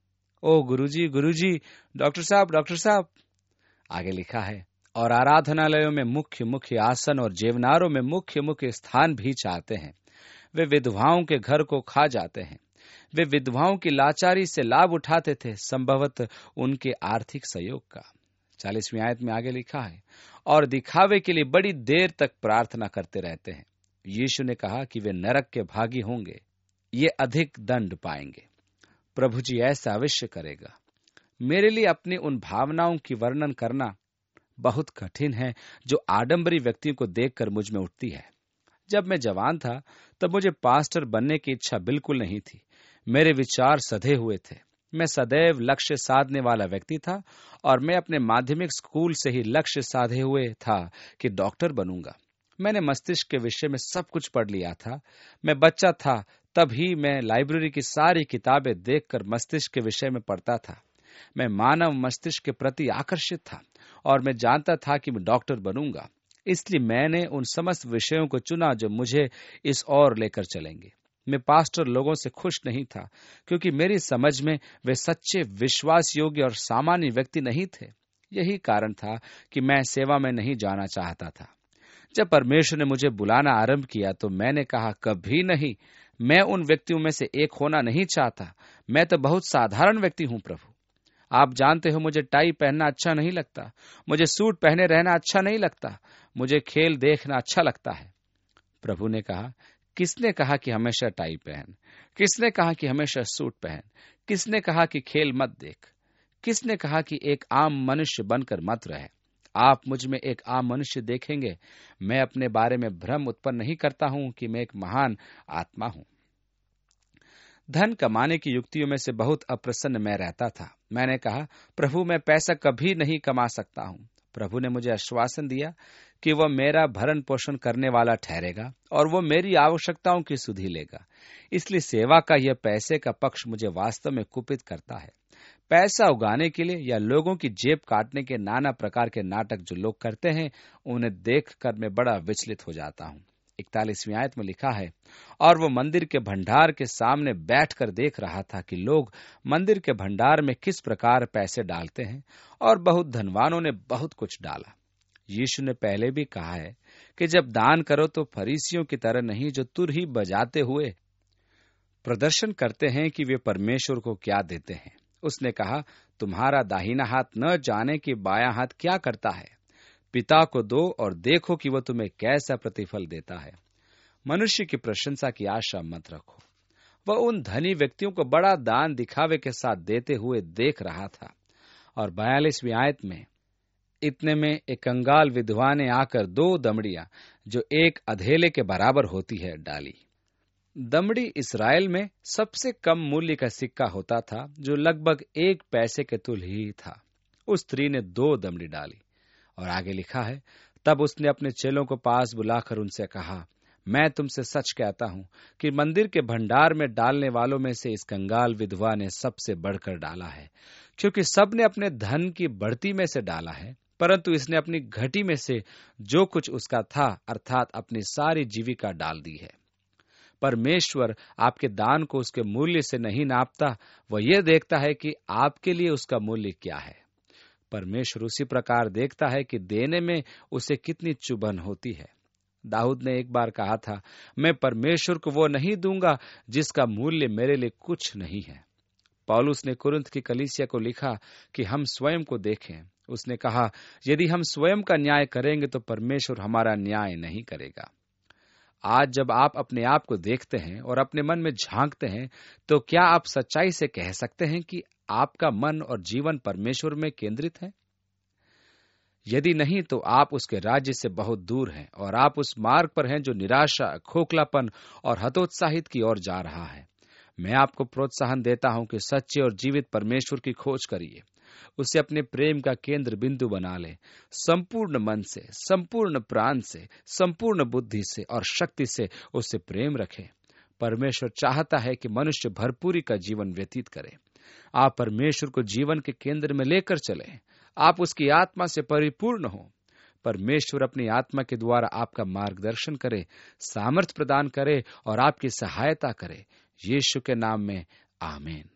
ओ गुरुजी, गुरुजी, डॉक्टर साहब, डॉक्टर साहब। आगे लिखा है, और आराधनालयों में मुख्य मुख्य आसन और जेवनारों में मुख्य मुख्य स्थान भी चाहते हैं। वे विधवाओं के घर को खा जाते हैं। वे विधवाओं की लाचारी से लाभ उठाते थे, संभवतः उनके आर्थिक सहयोग का। चालीसवीं आयत में आगे लिखा है, और दिखावे के लिए बड़ी देर तक प्रार्थना करते रहते हैं। यीशु ने कहा कि वे नरक के भागी होंगे, ये अधिक दंड पाएंगे। प्रभु जी ऐसा अवश्य करेगा। मेरे लिए अपनी उन भावनाओं की वर्णन करना बहुत कठिन है जो आडंबरी व्यक्तियों को देखकर मुझ में उठती है। जब मैं जवान था तब मुझे पास्टर बनने की इच्छा बिल्कुल नहीं थी। मेरे विचार सधे हुए थे। मैं सदैव लक्ष्य साधने वाला व्यक्ति था और मैं अपने माध्यमिक स्कूल से ही लक्ष्य साधे हुए था कि डॉक्टर बनूंगा। मैंने मस्तिष्क के विषय में सब कुछ पढ़ लिया था। मैं बच्चा था तब ही मैं लाइब्रेरी की सारी किताबें देखकर मस्तिष्क के विषय में पढ़ता था। मैं मानव मस्तिष्क के प्रति आकर्षित था और मैं जानता था कि मैं डॉक्टर बनूंगा। इसलिए मैंने उन समस्त विषयों को चुना जो मुझे इस ओर लेकर चलेंगे। मैं पास्टर लोगों से खुश नहीं था क्योंकि मेरी समझ में वे सच्चे, विश्वास योग्य और सामान्य व्यक्ति नहीं थे। यही कारण था कि मैं सेवा में नहीं जाना चाहता था। जब परमेश्वर ने मुझे बुलाना आरंभ किया तो मैंने कहा, कभी नहीं, मैं उन व्यक्तियों में से एक होना नहीं चाहता। मैं तो बहुत साधारण व्यक्ति हूं प्रभु। आप जानते हो मुझे टाई पहनना अच्छा नहीं लगता, मुझे सूट पहने रहना अच्छा नहीं लगता, मुझे खेल देखना अच्छा लगता है। प्रभु ने कहा, किसने कहा कि हमेशा टाई पहन? किसने कहा कि हमेशा सूट पहन? किसने कहा कि खेल मत देख? किसने कहा कि एक आम मनुष्य बनकर मत रहे? आप मुझ में एक आम मनुष्य देखेंगे। मैं अपने बारे में भ्रम उत्पन्न नहीं करता हूं कि मैं एक महान आत्मा हूं। धन कमाने की युक्तियों में से बहुत अप्रसन्न मैं रहता था। मैंने कहा, प्रभु मैं पैसा कभी नहीं कमा सकता हूं। प्रभु ने मुझे आश्वासन दिया कि वह मेरा भरण पोषण करने वाला ठहरेगा और वह मेरी आवश्यकताओं की सुधि लेगा। इसलिए सेवा का यह पैसे का पक्ष मुझे वास्तव में कुपित करता है। पैसा उगाने के लिए या लोगों की जेब काटने के नाना प्रकार के नाटक जो लोग करते हैं, उन्हें देखकर मैं बड़ा विचलित हो जाता हूं। इकतालीसवीं आयत में लिखा है, और वो मंदिर के भंडार के सामने बैठकर देख रहा था कि लोग मंदिर के भंडार में किस प्रकार पैसे डालते हैं, और बहुत धनवानों ने बहुत कुछ डाला। यीशु ने पहले भी कहा है कि जब दान करो तो फरीसियों की तरह नहीं, जो तुरही बजाते हुए प्रदर्शन करते हैं कि वे परमेश्वर को क्या देते हैं। उसने कहा, तुम्हारा दाहिना हाथ न जाने कि बायां हाथ क्या करता है। पिता को दो और देखो कि वह तुम्हें कैसा प्रतिफल देता है। मनुष्य की प्रशंसा की आशा मत रखो। वह उन धनी व्यक्तियों को बड़ा दान दिखावे के साथ देते हुए देख रहा था। और बयालीसवीं आयत में, इतने में एक कंगाल विधवा ने आकर दो दमड़ियां, जो एक अधेले के बराबर होती है, डाली। दमड़ी इस्राएल में सबसे कम मूल्य का सिक्का होता था, जो लगभग एक पैसे के तुल ही था। उस स्त्री ने दो दमड़ी डाली। और आगे लिखा है, तब उसने अपने चेलों को पास बुलाकर उनसे कहा, मैं तुमसे सच कहता हूं कि मंदिर के भंडार में डालने वालों में से इस कंगाल विधवा ने सबसे बढ़कर डाला है, क्योंकि सब ने अपने धन की बढ़ती में से डाला है, परंतु इसने अपनी घटी में से जो कुछ उसका था, अर्थात अपनी सारी जीविका डाल दी है। परमेश्वर आपके दान को उसके मूल्य से नहीं नापता, वह यह देखता है कि आपके लिए उसका मूल्य क्या है। परमेश्वर उसी प्रकार देखता है कि देने में उसे कितनी चुभन होती है। दाऊद ने एक बार कहा था, मैं परमेश्वर को वो नहीं दूंगा जिसका मूल्य मेरे लिए कुछ नहीं है। पौलुस ने कुरिन्थ की कलीसिया को लिखा कि हम स्वयं को देखें। उसने कहा, यदि हम स्वयं का न्याय करेंगे तो परमेश्वर हमारा न्याय नहीं करेगा। आज जब आप अपने आप को देखते हैं और अपने मन में झांकते हैं, तो क्या आप सच्चाई से कह सकते हैं कि आपका मन और जीवन परमेश्वर में केंद्रित है? यदि नहीं तो आप उसके राज्य से बहुत दूर हैं और आप उस मार्ग पर हैं जो निराशा, खोखलापन और हतोत्साहित की ओर जा रहा है। मैं आपको प्रोत्साहन देता हूं कि सच्चे और जीवित परमेश्वर की खोज करिए, उसे अपने प्रेम का केंद्र बिंदु बना ले। संपूर्ण मन से, संपूर्ण प्राण से, संपूर्ण बुद्धि से और शक्ति से उससे प्रेम रखें। परमेश्वर चाहता है कि मनुष्य भरपूरी का जीवन व्यतीत करे। आप परमेश्वर को जीवन के केंद्र में लेकर चले। आप उसकी आत्मा से परिपूर्ण हो। परमेश्वर अपनी आत्मा के द्वारा आपका मार्गदर्शन करे, सामर्थ प्रदान करे और आपकी सहायता करे। यीशु के नाम में आमीन।